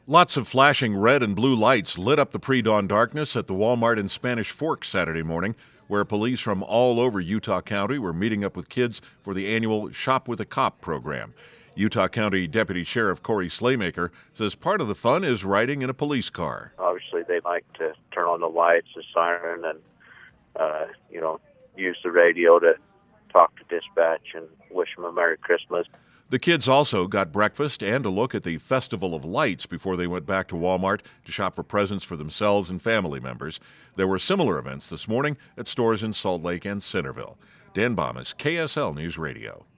Lots of flashing red and blue lights lit up the pre-dawn darkness at the Walmart in Spanish Fork Saturday morning, where police from all over Utah County were meeting up with kids for the annual Shop with a Cop program. Utah County Deputy Sheriff Corey Slaymaker says part of the fun is riding in a police car. Obviously, they like to turn on the lights, the siren, and use the radio to talk to dispatch and wish them a Merry Christmas. The kids also got breakfast and a look at the Festival of Lights before they went back to Walmart to shop for presents for themselves and family members. There were similar events this morning at stores in Salt Lake and Centerville. Dan Baum is KSL News Radio.